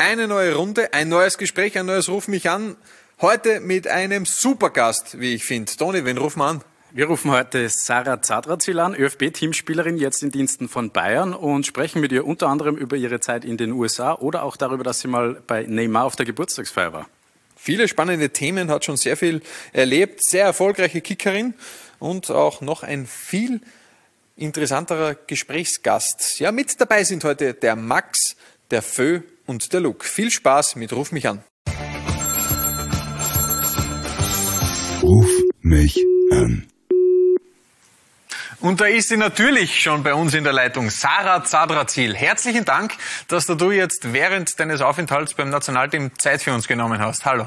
Eine neue Runde, ein neues Gespräch, ein neues Ruf mich an. Heute mit einem Supergast, wie ich finde. Toni, wen rufen wir an? Wir rufen heute Sarah Zadrazil an, ÖFB-Teamspielerin, jetzt in Diensten von Bayern, und sprechen mit ihr unter anderem über ihre Zeit in den USA oder auch darüber, dass sie mal bei Neymar auf der Geburtstagsfeier war. Viele spannende Themen, hat schon sehr viel erlebt, sehr erfolgreiche Kickerin und auch noch ein viel interessanterer Gesprächsgast. Ja, mit dabei sind heute der Max, der Fö und der Luke. Viel Spaß mit Ruf mich an. Ruf mich an. Und da ist sie natürlich schon bei uns in der Leitung, Sarah Zadrazil. Herzlichen Dank, dass du jetzt während deines Aufenthalts beim Nationalteam Zeit für uns genommen hast. Hallo.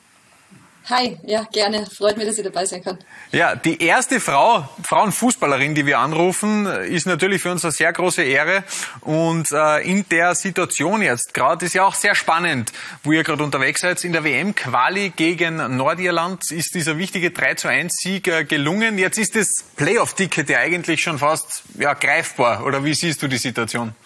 Hi, ja, gerne. Freut mich, dass ich dabei sein kann. Ja, die erste Frauenfußballerin, die wir anrufen, ist natürlich für uns eine sehr große Ehre. Und in der Situation jetzt gerade ist ja auch sehr spannend, wo ihr gerade unterwegs seid. In der WM-Quali gegen Nordirland ist dieser wichtige 3:1-Sieg gelungen. Jetzt ist das Playoff-Ticket ja eigentlich schon fast greifbar. Oder wie siehst du die Situation?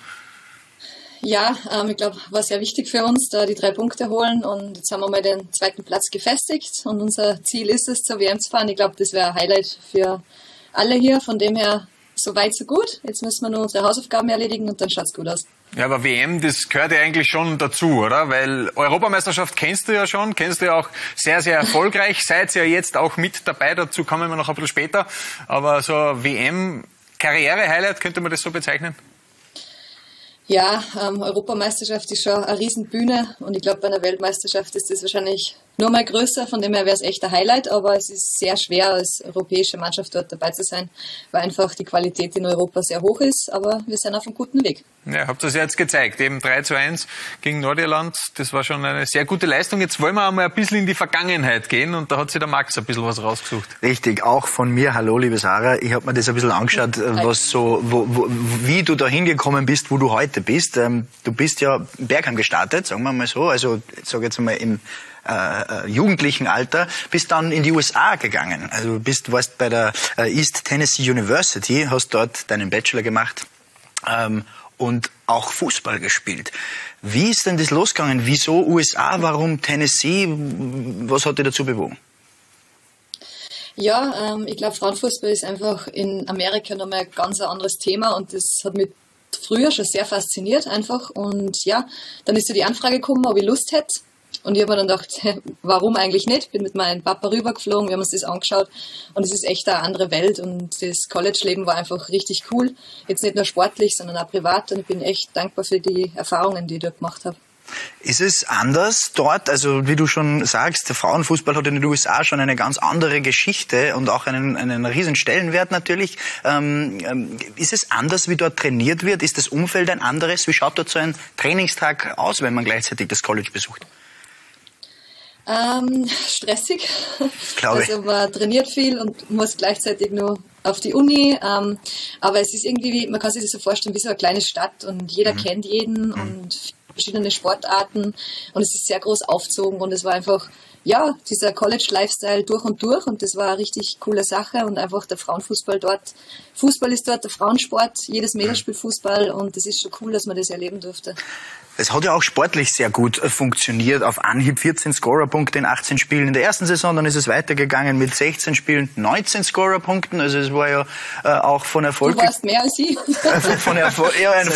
Ja, ich glaube, war sehr wichtig für uns, da die 3 Punkte holen, und jetzt haben wir mal den 2. Platz gefestigt und unser Ziel ist es, zur WM zu fahren. Ich glaube, das wäre ein Highlight für alle hier, von dem her so weit, so gut. Jetzt müssen wir nur unsere Hausaufgaben erledigen und dann schaut's gut aus. Ja, aber WM, das gehört ja eigentlich schon dazu, oder? Weil Europameisterschaft kennst du ja schon, kennst du ja auch sehr, sehr erfolgreich, seid ja jetzt auch mit dabei, dazu kommen wir noch ein bisschen später, aber so WM-Karriere-Highlight, könnte man das so bezeichnen? Ja, Europameisterschaft ist schon eine Riesenbühne, und ich glaube, bei einer Weltmeisterschaft ist das wahrscheinlich nur mal größer, von dem her wäre es echt ein Highlight, aber es ist sehr schwer, als europäische Mannschaft dort dabei zu sein, weil einfach die Qualität in Europa sehr hoch ist, aber wir sind auf einem guten Weg. Ja, habt ihr es jetzt gezeigt, eben 3:1 gegen Nordirland, das war schon eine sehr gute Leistung. Jetzt wollen wir einmal ein bisschen in die Vergangenheit gehen, und da hat sich der Max ein bisschen was rausgesucht. Richtig, auch von mir, hallo liebe Sarah, ich habe mir das ein bisschen angeschaut, wie du da hingekommen bist, wo du heute bist. Du bist ja in Bergheim gestartet, sagen wir mal so, also ich sage jetzt mal im jugendlichen Alter, bist dann in die USA gegangen. Also warst bei der East Tennessee University, hast dort deinen Bachelor gemacht und auch Fußball gespielt. Wie ist denn das losgegangen? Wieso USA? Warum Tennessee? Was hat dich dazu bewogen? Ja, ich glaube, Frauenfußball ist einfach in Amerika nochmal ein ganz anderes Thema, und das hat mich früher schon sehr fasziniert einfach. Und ja, dann ist so die Anfrage gekommen, ob ich Lust hätte. Und ich habe mir dann gedacht, warum eigentlich nicht? Bin mit meinem Papa rübergeflogen, wir haben uns das angeschaut, und es ist echt eine andere Welt, und das College-Leben war einfach richtig cool. Jetzt nicht nur sportlich, sondern auch privat, und ich bin echt dankbar für die Erfahrungen, die ich dort gemacht habe. Ist es anders dort? Also wie du schon sagst, der Frauenfußball hat in den USA schon eine ganz andere Geschichte und auch einen riesen Stellenwert natürlich. Ist es anders, wie dort trainiert wird? Ist das Umfeld ein anderes? Wie schaut dort so ein Trainingstag aus, wenn man gleichzeitig das College besucht? Stressig. Glaube ich. Also man trainiert viel und muss gleichzeitig nur auf die Uni. Aber es ist irgendwie, man kann sich das so vorstellen, wie so eine kleine Stadt, und jeder kennt jeden und verschiedene Sportarten, und es ist sehr groß aufgezogen, und es war einfach, ja, dieser College-Lifestyle durch, und das war eine richtig coole Sache, und einfach der Frauenfußball dort. Fußball ist dort der Frauensport, jedes Mädel spielt Fußball, und das ist schon cool, dass man das erleben durfte. Es hat ja auch sportlich sehr gut funktioniert. Auf Anhieb 14 Scorerpunkte in 18 Spielen in der ersten Saison. Dann ist es weitergegangen mit 16 Spielen, 19 Scorerpunkten. Also es war ja auch von Erfolg... Du warst mehr als ich. Von Erfolg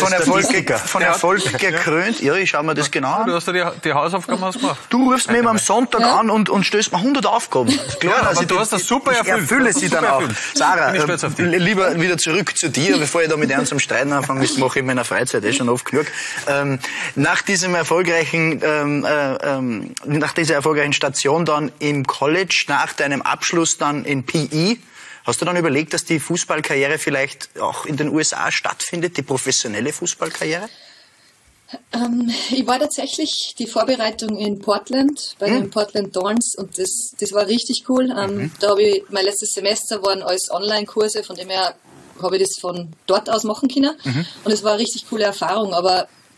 gekrönt. Ja, ich schaue mir das genau an. Du hast ja die Hausaufgaben ausgemacht. Du rufst mir immer am Sonntag an und stößt mir 100 Aufgaben. Klar, ja, aber du hast das super erfüllt. Ich erfülle sie dann auch. Sarah, lieber wieder zurück zu dir, bevor ich da mit einem zum Streiten anfange. Das mache ich in meiner Freizeit schon oft genug. Nach dieser erfolgreichen Station dann im College, nach deinem Abschluss dann in PE, hast du dann überlegt, dass die Fußballkarriere vielleicht auch in den USA stattfindet, die professionelle Fußballkarriere? Ich war tatsächlich die Vorbereitung in Portland, bei den Portland Thorns, und das war richtig cool. Da habe ich, mein letztes Semester waren alles Online-Kurse, von dem her habe ich das von dort aus machen können. Und es war eine richtig coole Erfahrung, aber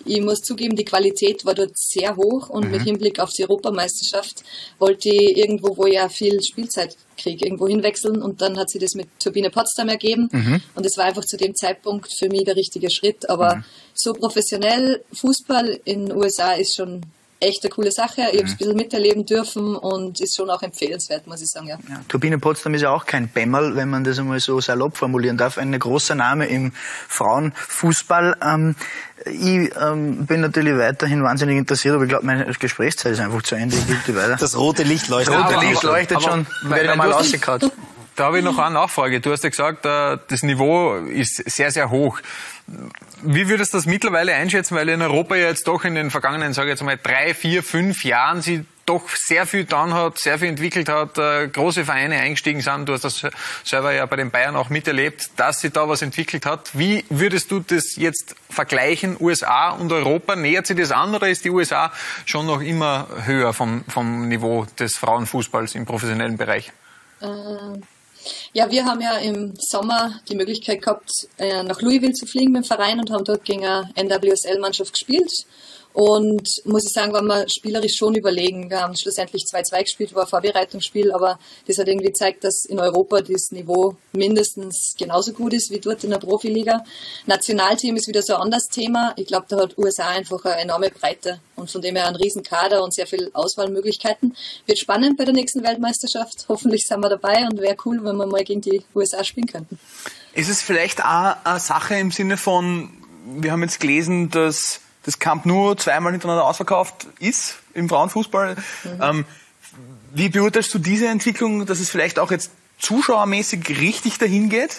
ich muss zugeben, die Qualität war dort sehr hoch und mit Hinblick auf die Europameisterschaft wollte ich irgendwo, wo ich ja viel Spielzeit kriege, irgendwo hinwechseln und dann hat sich das mit Turbine Potsdam ergeben und es war einfach zu dem Zeitpunkt für mich der richtige Schritt, aber so professionell Fußball in den USA ist schon echt eine coole Sache. Ich habe es ein bisschen miterleben dürfen und ist schon auch empfehlenswert, muss ich sagen. Ja. Turbine Potsdam ist ja auch kein Bämmerl, wenn man das einmal so salopp formulieren darf. Ein großer Name im Frauenfußball. Ich bin natürlich weiterhin wahnsinnig interessiert, aber ich glaube, meine Gesprächszeit ist einfach zu Ende. Ich gebe die weiter. Das rote Licht leuchtet. Das rote Licht leuchtet schon. Werde ich mal rausgekaut. Da habe ich noch eine Nachfrage. Du hast ja gesagt, das Niveau ist sehr, sehr hoch. Wie würdest du das mittlerweile einschätzen? Weil in Europa ja jetzt doch in den vergangenen, sage ich jetzt mal, 3, 4, 5 Jahren sie doch sehr viel getan hat, sehr viel entwickelt hat, große Vereine eingestiegen sind. Du hast das selber ja bei den Bayern auch miterlebt, dass sie da was entwickelt hat. Wie würdest du das jetzt vergleichen, USA und Europa? Nähert sich das an oder ist die USA schon noch immer höher vom Niveau des Frauenfußballs im professionellen Bereich? Ja, wir haben ja im Sommer die Möglichkeit gehabt, nach Louisville zu fliegen mit dem Verein und haben dort gegen eine NWSL-Mannschaft gespielt. Und muss ich sagen, waren wir spielerisch schon überlegen. Wir haben schlussendlich 2-2 gespielt, war ein Vorbereitungsspiel, aber das hat irgendwie gezeigt, dass in Europa das Niveau mindestens genauso gut ist wie dort in der Profiliga. Nationalteam ist wieder so ein anderes Thema. Ich glaube, da hat USA einfach eine enorme Breite und von dem her einen riesen Kader und sehr viel Auswahlmöglichkeiten. Wird spannend bei der nächsten Weltmeisterschaft. Hoffentlich sind wir dabei und wäre cool, wenn wir mal gegen die USA spielen könnten. Ist es vielleicht auch eine Sache im Sinne von, wir haben jetzt gelesen, dass das Camp Nou 2-mal hintereinander ausverkauft ist im Frauenfußball. Wie beurteilst du diese Entwicklung, dass es vielleicht auch jetzt zuschauermäßig richtig dahin geht?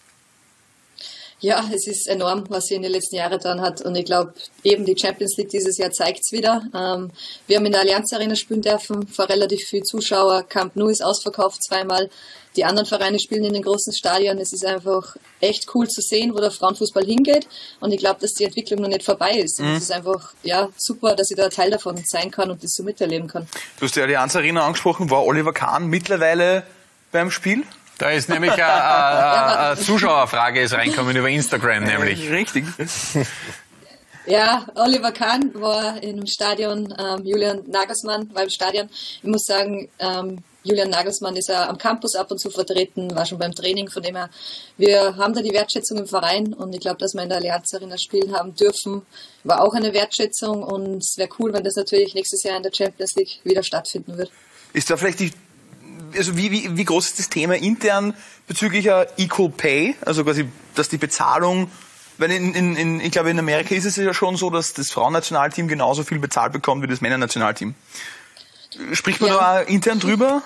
Ja, es ist enorm, was sie in den letzten Jahren getan hat. Und ich glaube, eben die Champions League dieses Jahr zeigt es wieder. Wir haben in der Allianz Arena spielen dürfen, vor relativ viel Zuschauer. Camp Nou ist ausverkauft 2-mal. Die anderen Vereine spielen in den großen Stadien. Es ist einfach echt cool zu sehen, wo der Frauenfußball hingeht. Und ich glaube, dass die Entwicklung noch nicht vorbei ist. Und es ist einfach super, dass ich da Teil davon sein kann und das so miterleben kann. Du hast die Allianz Arena angesprochen. War Oliver Kahn mittlerweile beim Spiel? Da ist nämlich eine Zuschauerfrage ist reinkommen über Instagram nämlich. Richtig. Ja, Oliver Kahn war im Stadion, Julian Nagelsmann war im Stadion. Ich muss sagen, Julian Nagelsmann ist ja am Campus ab und zu vertreten, war schon beim Training, von dem her, wir haben da die Wertschätzung im Verein und ich glaube, dass wir in der Allianz Arena spielen haben dürfen, war auch eine Wertschätzung und es wäre cool, wenn das natürlich nächstes Jahr in der Champions League wieder stattfinden wird. Ist da vielleicht wie groß ist das Thema intern bezüglich Equal Pay, also quasi, dass die Bezahlung, weil ich glaube in Amerika ist es ja schon so, dass das Frauennationalteam genauso viel bezahlt bekommt wie das Männernationalteam. Spricht man da intern drüber?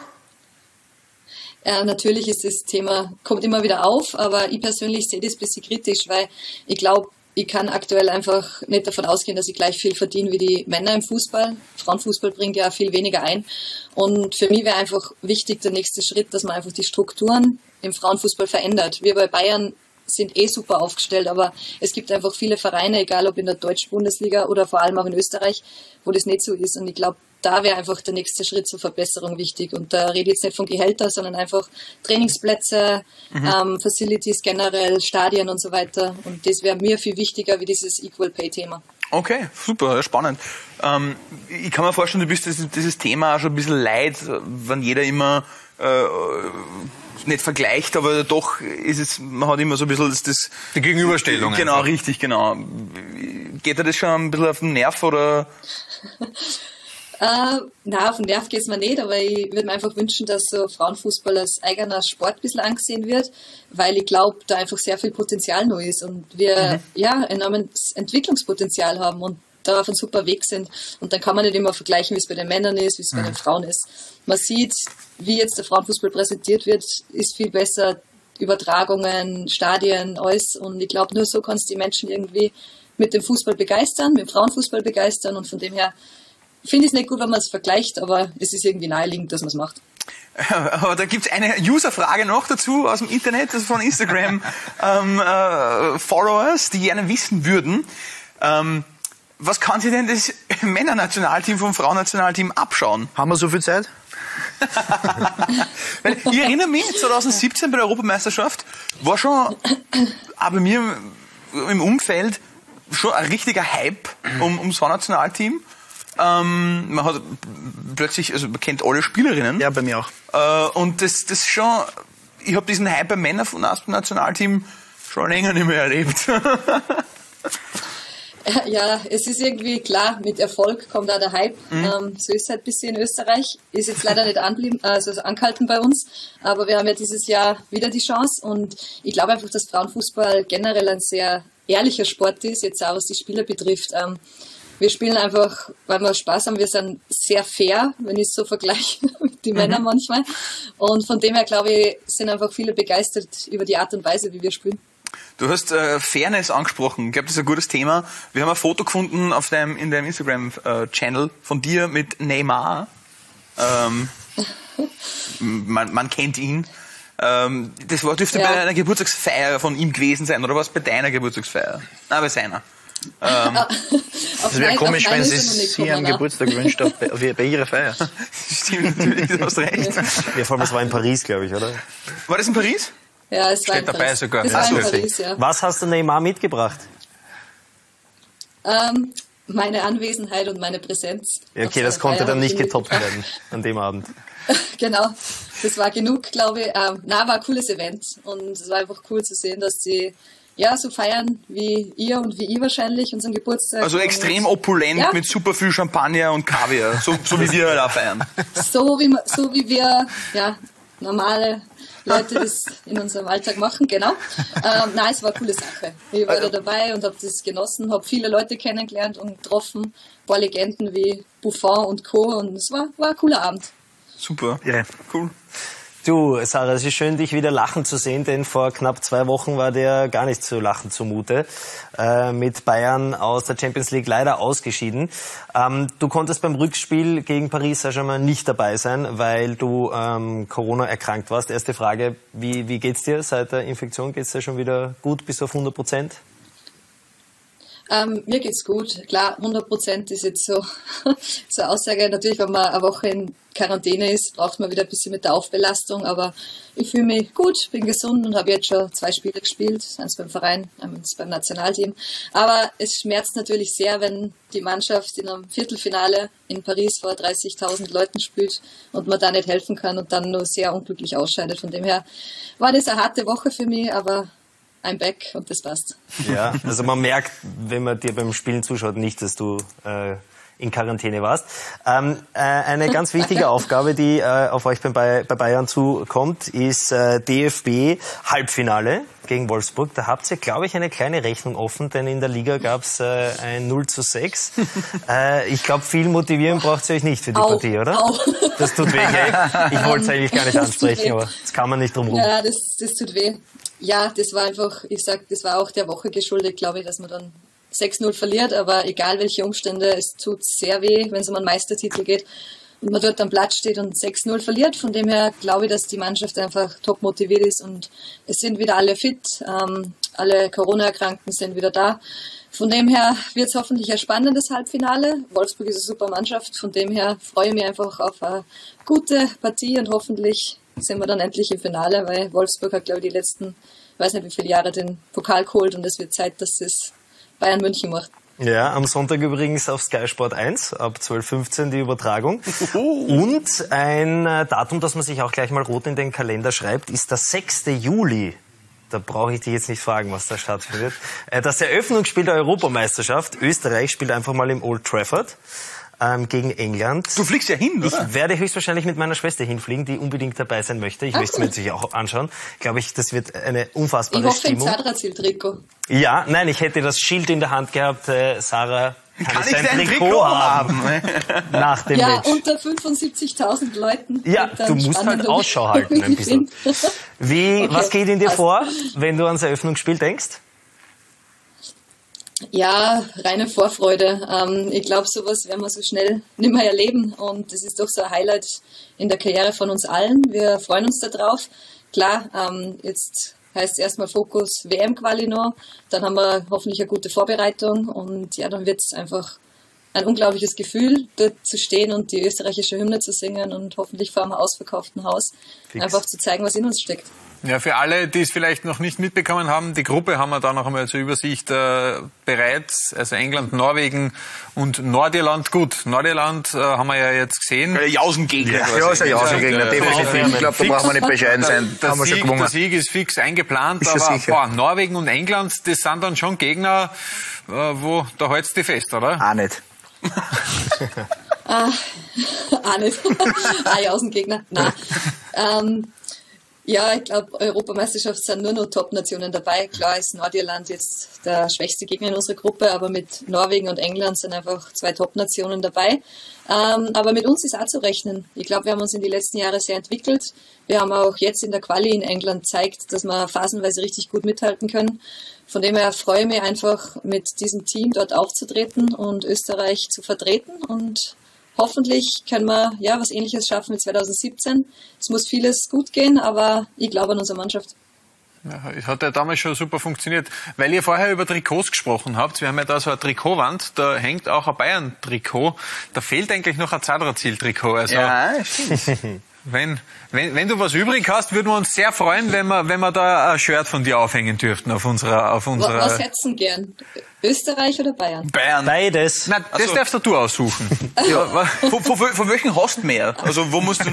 Ja, natürlich ist das Thema, kommt immer wieder auf, aber ich persönlich sehe das ein bisschen kritisch, weil ich glaube, ich kann aktuell einfach nicht davon ausgehen, dass ich gleich viel verdiene wie die Männer im Fußball. Frauenfußball bringt ja viel weniger ein. Und für mich wäre einfach wichtig der nächste Schritt, dass man einfach die Strukturen im Frauenfußball verändert. Wir bei Bayern sind super aufgestellt, aber es gibt einfach viele Vereine, egal ob in der deutschen Bundesliga oder vor allem auch in Österreich, wo das nicht so ist. Und ich glaube, da wäre einfach der nächste Schritt zur Verbesserung wichtig. Und da rede ich jetzt nicht von Gehälter, sondern einfach Trainingsplätze, Facilities generell, Stadien und so weiter. Und das wäre mir viel wichtiger wie dieses Equal Pay Thema. Okay, super, spannend. Ich kann mir vorstellen, du bist dieses Thema schon ein bisschen leid, wenn jeder immer nicht vergleicht, aber doch ist es, man hat immer so ein bisschen das die Gegenüberstellung. Genau, einfach. Richtig, genau. Geht dir das schon ein bisschen auf den Nerv oder? Na, auf den Nerv geht's mir nicht, aber ich würde mir einfach wünschen, dass so Frauenfußball als eigener Sport ein bisschen angesehen wird, weil ich glaube, da einfach sehr viel Potenzial noch ist und wir enormes Entwicklungspotenzial haben und da auf einem super Weg sind. Und dann kann man nicht immer vergleichen, wie es bei den Männern ist, wie es bei den Frauen ist. Man sieht, wie jetzt der Frauenfußball präsentiert wird, ist viel besser, Übertragungen, Stadien, alles. Und ich glaube, nur so kannst du die Menschen irgendwie mit dem Fußball begeistern, mit dem Frauenfußball begeistern und von dem her finde ich es nicht gut, wenn man es vergleicht, aber es ist irgendwie naheliegend, dass man es macht. Aber da gibt's eine User-Frage noch dazu aus dem Internet, also von Instagram Followers, die gerne wissen würden, was kann sich denn das Männernationalteam vom Frauennationalteam abschauen? Haben wir so viel Zeit? Weil ich erinnere mich, 2017 bei der Europameisterschaft war schon auch bei mir im Umfeld schon ein richtiger Hype ums Frauennationalteam. Man hat plötzlich, also man kennt alle Spielerinnen. Ja, bei mir auch. Und das schon, ich habe diesen Hype beim Männer-Nationalteam schon länger nicht mehr erlebt. Ja, es ist irgendwie klar, mit Erfolg kommt auch der Hype. So ist es halt ein bisschen in Österreich. Ist jetzt leider nicht angehalten bei uns, aber wir haben ja dieses Jahr wieder die Chance und ich glaube einfach, dass Frauenfußball generell ein sehr ehrlicher Sport ist, jetzt auch was die Spieler betrifft. Wir spielen einfach, weil wir Spaß haben, wir sind sehr fair, wenn ich es so vergleiche mit den Männern manchmal. Und von dem her, glaube ich, sind einfach viele begeistert über die Art und Weise, wie wir spielen. Du hast Fairness angesprochen. Ich glaube, das ist ein gutes Thema. Wir haben ein Foto gefunden in deinem Instagram-Channel von dir mit Neymar. Man kennt ihn. Das dürfte bei einer Geburtstagsfeier von ihm gewesen sein, oder was bei deiner Geburtstagsfeier? Nein, bei seiner. Das wäre komisch, wenn sie einen Geburtstag wünscht bei ihrer Feier. Stimmt, natürlich, du hast recht. Ja, vor allem, es war in Paris, glaube ich, oder? War das in Paris? Ja, es war Steht in dabei Paris. sogar. Das Ja, war in so Paris, ja. Was hast du Neymar mitgebracht? Meine Anwesenheit und meine Präsenz. Ja, okay, Auf das seiner konnte Feier dann habe ich nicht ihn getoppt mitgebracht. werden an dem Abend. Genau, das war genug, glaube ich. War ein cooles Event und es war einfach cool zu sehen, dass sie so feiern wie ihr und wie ich wahrscheinlich unseren Geburtstag. Also extrem opulent mit super viel Champagner und Kaviar, so wie wir halt auch feiern. So wie wir normale Leute das in unserem Alltag machen, genau. Nein, es war eine coole Sache. Ich war da dabei und habe das genossen, habe viele Leute kennengelernt und getroffen, ein paar Legenden wie Buffon und Co. Und es war ein cooler Abend. Super, Ja. cool. Du, Sarah, es ist schön, dich wieder lachen zu sehen, denn vor knapp 2 Wochen war dir gar nicht zu lachen zumute. Mit Bayern aus der Champions League leider ausgeschieden. Du konntest beim Rückspiel gegen Paris Saint-Germain nicht dabei sein, weil du Corona erkrankt warst. Erste Frage, wie geht's dir seit der Infektion? Geht's dir schon wieder gut, bis auf 100%? Mir geht's gut. Klar, 100% ist jetzt so eine Aussage. Natürlich, wenn man eine Woche in Quarantäne ist, braucht man wieder ein bisschen mit der Aufbelastung. Aber ich fühle mich gut, bin gesund und habe jetzt schon 2 Spiele gespielt. Eins beim Verein, eins beim Nationalteam. Aber es schmerzt natürlich sehr, wenn die Mannschaft in einem Viertelfinale in Paris vor 30.000 Leuten spielt und man da nicht helfen kann und dann nur sehr unglücklich ausscheidet. Von dem her war das eine harte Woche für mich, aber I'm back und das passt. Ja, also man merkt, wenn man dir beim Spielen zuschaut, nicht, dass du in Quarantäne warst. Eine ganz wichtige Aufgabe, die auf euch bei Bayern zukommt, ist DFB-Halbfinale gegen Wolfsburg. Da habt ihr, glaube ich, eine kleine Rechnung offen, denn in der Liga gab es ein 0:6. Ich glaube, viel motivieren braucht ihr euch nicht für die Partie, oder? Au. Das tut weh, gell? Ich wollte es eigentlich gar nicht ansprechen, aber das kann man nicht drum rum. Ja, das tut weh. Ja, das war einfach, das war auch der Woche geschuldet, glaube ich, dass man dann 6-0 verliert, aber egal welche Umstände, es tut sehr weh, wenn es um einen Meistertitel geht und man dort am Platz steht und 6-0 verliert. Von dem her glaube ich, dass die Mannschaft einfach top motiviert ist und es sind wieder alle fit, alle Corona-Erkrankten sind wieder da. Von dem her wird es hoffentlich ein spannendes Halbfinale. Wolfsburg ist eine super Mannschaft, von dem her freue ich mich einfach auf eine gute Partie und hoffentlich sind wir dann endlich im Finale, weil Wolfsburg hat, glaube ich, die letzten, ich weiß nicht wie viele Jahre den Pokal geholt und es wird Zeit, dass es Bayern München macht. Ja, am Sonntag übrigens auf Sky Sport 1, ab 12:15 die Übertragung. Und ein Datum, das man sich auch gleich mal rot in den Kalender schreibt, ist der 6. Juli. Da brauche ich dich jetzt nicht fragen, was da stattfindet. Das Eröffnungsspiel der Europameisterschaft. Österreich spielt einfach mal im Old Trafford gegen England. Du fliegst ja hin, oder? Ich werde höchstwahrscheinlich mit meiner Schwester hinfliegen, die unbedingt dabei sein möchte. Ich möchte es mir natürlich auch anschauen. Glaube ich, das wird eine unfassbare Ich hoffe Stimmung. im Zadrazil-Trikot. Ja, nein, ich hätte das Schild in der Hand gehabt. Sarah, kann ich ich dein dein Trikot haben? Nach dem Ja, Match. unter 75.000 Leuten. Ja, Wird dann du musst spannend, halt ob ich Ausschau halten ein bisschen. bin. Was geht in dir passt. vor, wenn du ans Eröffnungsspiel denkst? Ja, reine Vorfreude. Ich glaube, sowas werden wir so schnell nicht mehr erleben und das ist doch so ein Highlight in der Karriere von uns allen. Wir freuen uns da drauf. Klar, jetzt heißt erstmal Fokus WM-Quali noch, dann haben wir hoffentlich eine gute Vorbereitung und ja, dann wird es einfach ein unglaubliches Gefühl, dort zu stehen und die österreichische Hymne zu singen und hoffentlich vor einem ausverkauften Haus Fix. einfach zu zeigen, was in uns steckt. Ja, für alle, die es vielleicht noch nicht mitbekommen haben, die Gruppe haben wir da noch einmal zur Übersicht bereits. Also England, Norwegen und Nordirland. Gut, Nordirland haben wir ja jetzt gesehen. Der Jausengegner. Ja, ist ein Jausengegner, definitiv. Ich glaube, da brauchen wir nicht bescheiden sein. Haben wir schon gewonnen. Der Sieg ist fix eingeplant, Ist aber Norwegen und England, das sind dann schon Gegner, wo da hältst du fest, oder? Auch nicht. Auch nicht. Jausengegner. Nein. Ja, ich glaube, Europameisterschaft sind nur noch Top-Nationen dabei. Klar ist Nordirland jetzt der schwächste Gegner in unserer Gruppe, aber mit Norwegen und England sind einfach 2 Top-Nationen dabei. Aber mit uns ist auch zu rechnen. Ich glaube, wir haben uns in die letzten Jahre sehr entwickelt. Wir haben auch jetzt in der Quali in England gezeigt, dass wir phasenweise richtig gut mithalten können. Von dem her freue ich mich einfach, mit diesem Team dort aufzutreten und Österreich zu vertreten, und hoffentlich können wir was Ähnliches schaffen wie 2017. Es muss vieles gut gehen, aber ich glaube an unsere Mannschaft. Ja, es hat ja damals schon super funktioniert. Weil ihr vorher über Trikots gesprochen habt, wir haben ja da so eine Trikotwand, da hängt auch ein Bayern-Trikot. Da fehlt eigentlich noch ein Zadrazil-Trikot. Also, Ja, stimmt. Wenn du was übrig hast, würden wir uns sehr freuen, wenn wir da ein Shirt von dir aufhängen dürften auf unserer. Was hättest du gern? Österreich oder Bayern? Bayern. Beides. Na, das darfst du aussuchen. Ja, Von welchen hast du mehr? Also wo musst du...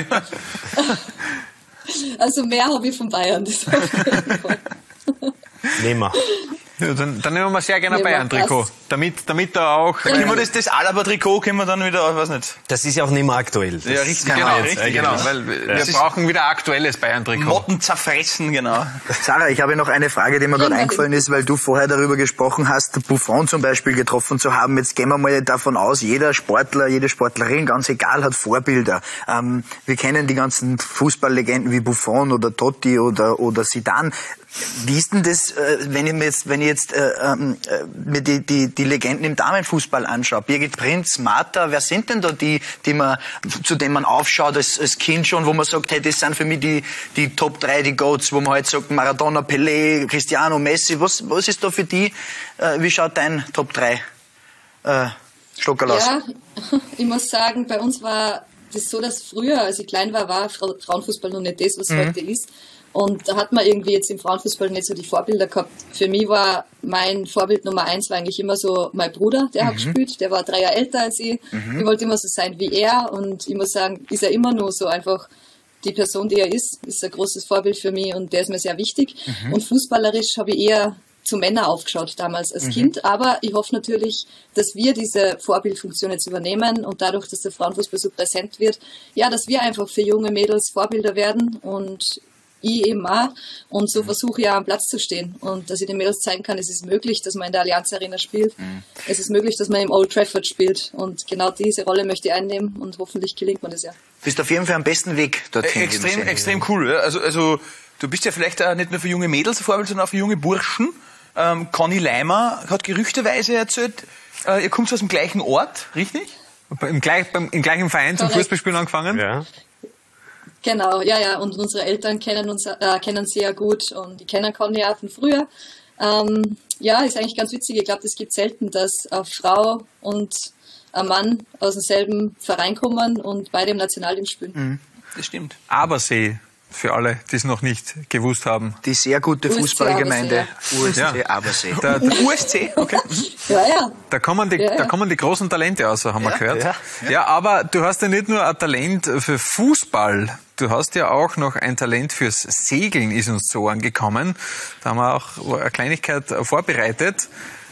Also mehr habe ich von Bayern. Das auf jeden Fall. Nehmen wir. ja, dann nehmen wir sehr gerne ein Nehmen wir, Bayern-Trikot. passt. Damit da auch... Dann können wir das Alaba-Trikot können wir dann wieder, weiß nicht. Das ist ja auch nicht mehr aktuell. Das Ja, richtig, Genau, richtig. genau, weil wir brauchen wieder ein aktuelles Bayern-Trikot. Motten zerfressen, genau. Sarah, ich habe noch eine Frage, die mir gerade eingefallen ist, weil du vorher darüber gesprochen hast, Buffon zum Beispiel getroffen zu haben. Jetzt gehen wir mal davon aus, jeder Sportler, jede Sportlerin, ganz egal, hat Vorbilder. Wir kennen die ganzen Fußballlegenden wie Buffon oder Totti oder Zidane. Wie ist denn das, wenn ich jetzt mir die Legenden im Damenfußball anschaue? Birgit Prinz, Martha, wer sind denn da zu denen man aufschaut als Kind schon, wo man sagt, hey, das sind für mich die Top 3, die Goats, wo man halt sagt, Maradona, Pelé, Cristiano, Messi, was ist da für die? Wie schaut dein Top 3 Stockerl aus? Ja, ich muss sagen, bei uns war das so, dass früher, als ich klein war Frauenfußball noch nicht das, was heute ist. Und da hat man irgendwie jetzt im Frauenfußball nicht so die Vorbilder gehabt. Für mich war mein Vorbild Nummer 1 war eigentlich immer so mein Bruder, der hat gespielt, der war 3 Jahre älter als ich. Ich wollte immer so sein wie er, und ich muss sagen, ist er immer nur so einfach die Person, die er ist ein großes Vorbild für mich, und der ist mir sehr wichtig. Und fußballerisch habe ich eher zu Männern aufgeschaut damals als Kind, aber ich hoffe natürlich, dass wir diese Vorbildfunktion jetzt übernehmen, und dadurch, dass der Frauenfußball so präsent wird, ja, dass wir einfach für junge Mädels Vorbilder werden, und ich eben auch. Und so versuche ich auch am Platz zu stehen. Und dass ich den Mädels zeigen kann, es ist möglich, dass man in der Allianz Arena spielt. Es ist möglich, dass man im Old Trafford spielt. Und genau diese Rolle möchte ich einnehmen, und hoffentlich gelingt mir das ja. Bist auf jeden Fall am besten Weg dorthin. Extrem cool. Ja. Also du bist ja vielleicht auch nicht nur für junge Mädels ein Vorbild, sondern auch für junge Burschen. Conny Leimer hat gerüchteweise erzählt, ihr kommt aus dem gleichen Ort, richtig? Im gleichen Verein zum Fußballspielen angefangen? Ja. Genau, ja. Und unsere Eltern kennen sie ja gut, und die kennen Conny auch von früher. Ja, ist eigentlich ganz witzig. Ich glaube, das gibt selten, dass eine Frau und ein Mann aus demselben Verein kommen und beide im Nationalteam spielen. Das stimmt. Abersee, für alle, die es noch nicht gewusst haben. Die sehr gute USC Fußballgemeinde Ja. Abersee. USC, okay. Ja. Da kommen die großen Talente aus, haben wir gehört. Ja. Ja, aber du hast ja nicht nur ein Talent für Fußball, du hast ja auch noch ein Talent fürs Segeln, ist uns so angekommen. Da haben wir auch eine Kleinigkeit vorbereitet.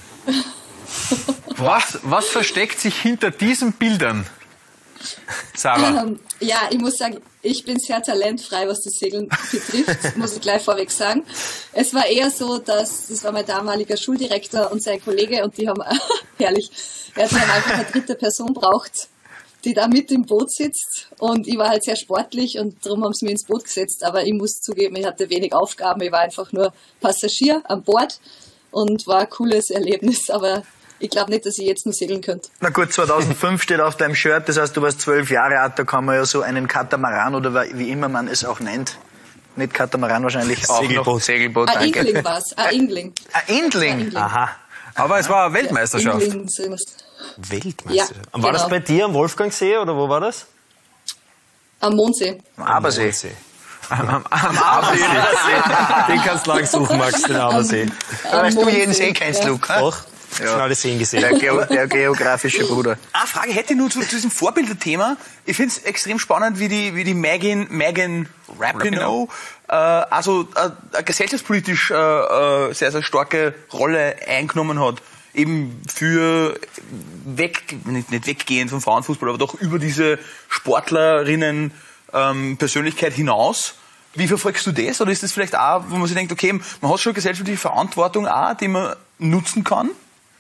Was versteckt sich hinter diesen Bildern, Sarah? Ja, ich muss sagen, ich bin sehr talentfrei, was das Segeln betrifft, muss ich gleich vorweg sagen. Es war eher so, das war mein damaliger Schuldirektor und sein Kollege, und die haben, herrlich, die haben einfach eine dritte Person braucht, die da mit im Boot sitzt, und ich war halt sehr sportlich, und darum haben sie mich ins Boot gesetzt, aber ich muss zugeben, ich hatte wenig Aufgaben, ich war einfach nur Passagier an Bord, und war ein cooles Erlebnis, aber ich glaube nicht, dass ich jetzt nur segeln könnte. Na gut, 2005 steht auf deinem Shirt, das heißt, du warst 12 Jahre alt, da kann man ja so einen Katamaran oder wie immer man es auch nennt. Nicht Katamaran wahrscheinlich, auch noch Segelboot, Ein danke. Ingling war es, ein Ingling. Ein Indling? Aha. Aber es war eine Weltmeisterschaft. Ingling, so irgendwas. Weltmeister. Ja, Und war das genau. bei dir am Wolfgangsee oder wo war das? Am Mondsee. Abersee. Am Ammersee. Den kannst du lang suchen, Max, den Ammersee. Weißt du jeden See kennst, Luke. Doch, schon alle Seen gesehen. Der geografische Bruder. Eine Frage hätte ich nur zu diesem Vorbilderthema. Ich finde es extrem spannend, wie die Megan Rapinoe also eine gesellschaftspolitisch sehr, sehr starke Rolle eingenommen hat. Eben für nicht weggehend vom Frauenfußball, aber doch über diese Sportlerinnen Persönlichkeit hinaus. Wie verfolgst du das? Oder ist das vielleicht auch, wo man sich denkt, okay, man hat schon gesellschaftliche Verantwortung auch, die man nutzen kann?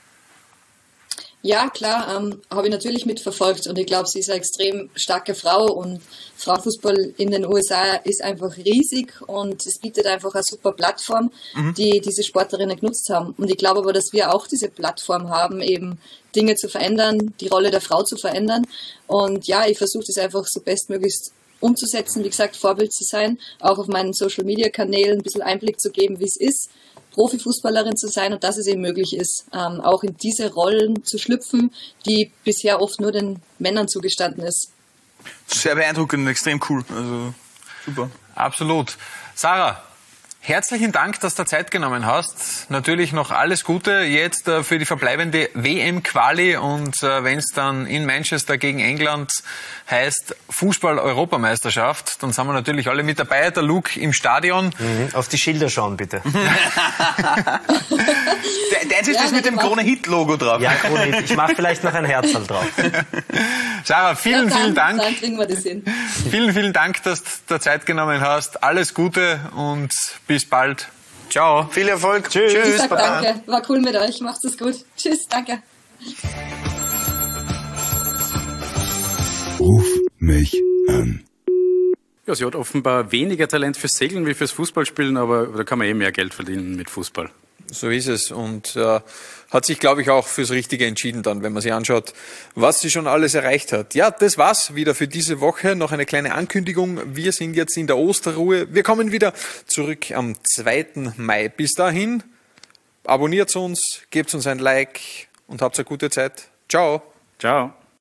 Ja, klar, habe ich natürlich mitverfolgt und ich glaube, sie ist eine extrem starke Frau und Frauenfußball in den USA ist einfach riesig und es bietet einfach eine super Plattform, die diese Sportlerinnen genutzt haben. Und ich glaube aber, dass wir auch diese Plattform haben, eben Dinge zu verändern, die Rolle der Frau zu verändern. Und ja, ich versuche das einfach so bestmöglichst umzusetzen, wie gesagt, Vorbild zu sein, auch auf meinen Social-Media-Kanälen ein bisschen Einblick zu geben, wie es ist, Profifußballerin zu sein und dass es eben möglich ist, auch in diese Rollen zu schlüpfen, die bisher oft nur den Männern zugestanden ist. Sehr beeindruckend und extrem cool. Also super. Absolut. Sarah, herzlichen Dank, dass du Zeit genommen hast. Natürlich noch alles Gute jetzt für die verbleibende WM-Quali und wenn es dann in Manchester gegen England heißt Fußball-Europameisterschaft, dann sind wir natürlich alle mit dabei. Der Luke im Stadion. Auf die Schilder schauen, bitte. Deins ist das mit dem Krone-Hit-Logo drauf. Ja, Krone-Hit. Ich mache vielleicht noch ein Herzl drauf. Sarah, vielen Dank. Dann kriegen wir das hin. Vielen Dank, dass du dir Zeit genommen hast. Alles Gute und bis bald. Ciao. Viel Erfolg. Tschüss. Ich sag danke. War cool mit euch. Macht's es gut. Tschüss. Danke. Ruf mich an. Ja, sie hat offenbar weniger Talent fürs Segeln wie fürs Fußballspielen, aber da kann man eh mehr Geld verdienen mit Fußball. So ist es und hat sich, glaube ich, auch fürs Richtige entschieden dann, wenn man sich anschaut, was sie schon alles erreicht hat. Ja, das war's wieder für diese Woche. Noch eine kleine Ankündigung. Wir sind jetzt in der Osterruhe. Wir kommen wieder zurück am 2. Mai. Bis dahin, abonniert uns, gebt uns ein Like und habt eine gute Zeit. Ciao. Ciao.